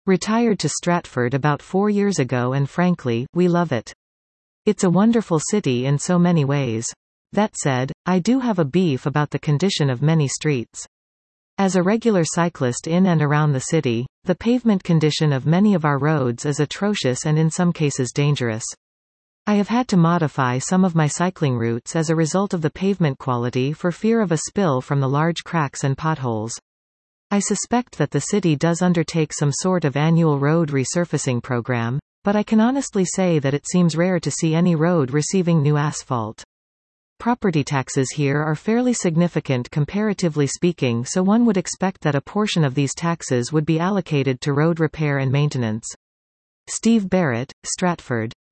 Retired to Stratford about 4 years ago and frankly, we love it. It's a wonderful city in so many ways. That said, I do have a beef about the condition of many streets. As a regular cyclist in and around the city, the pavement condition of many of our roads is atrocious and in some cases dangerous. I have had to modify some of my cycling routes as a result of the pavement quality for fear of a spill from the large cracks and potholes. I suspect that the city does undertake some sort of annual road resurfacing program, but I can honestly say that it seems rare to see any road receiving new asphalt. Property taxes here are fairly significant comparatively speaking, so one would expect that a portion of these taxes would be allocated to road repair and maintenance. Steve Barrett, Stratford.